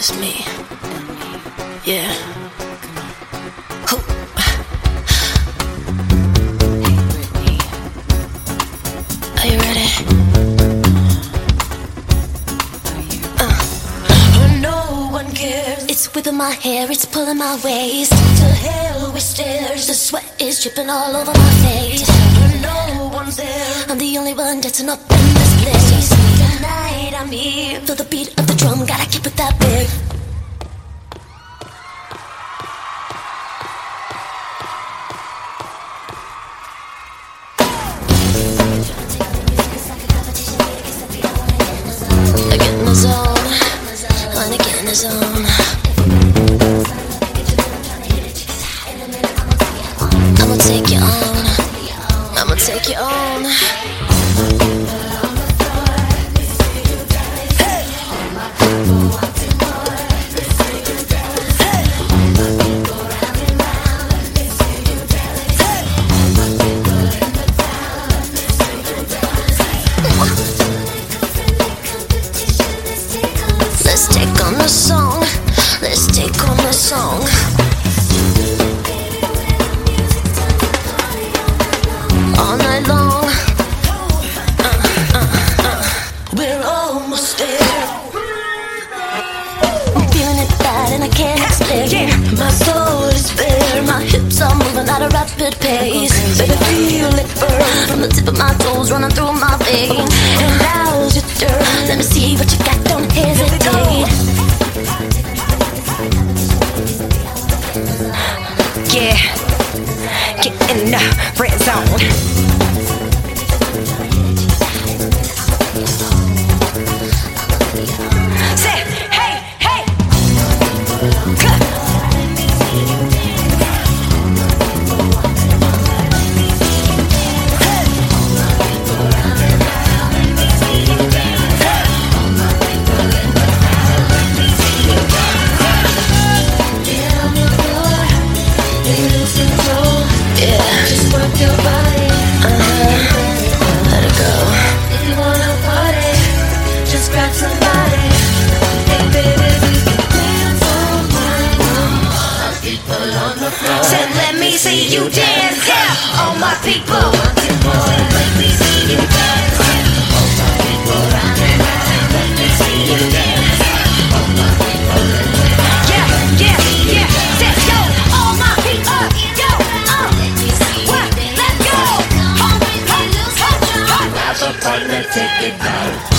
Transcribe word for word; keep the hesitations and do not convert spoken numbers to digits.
It's me. Yeah. Who? Are you ready? Uh. No one cares. It's whipping my hair, it's pulling my waist. To hell with stairs. The sweat is dripping all over my face. No one's there. I'm the only one dancing up in this place. Tonight I'm here. Feel the beat of the drum, gotta keep it that big. I get in the zone, wanna get in the zone. I'ma take you on, I'ma take you on. Let's take on the song, let's take on the song. All night long, uh, uh, uh. We're almost there. I'm feeling it bad and I can't explain. My soul is bare, my hips are moving at a rapid pace. Baby, feel it burn from the tip of my toes running through my veins. And now's your turn, let me see what you got, don't hesitate. Yeah, get in the red zone. Say, hey, hey. Cut. Your body, uh-huh. Let it go. If you wanna party, just grab somebody. Hey baby, we can dance all night long. All people on the floor. Said let me see you dance, yeah. All my people. Wanting more, let me see you dance. All my people running around, let me see you dance. All my people running around. Yeah, yeah, yeah. Said yo, all my people, yo, uh, what? Let's go. Grab a partner, take it down.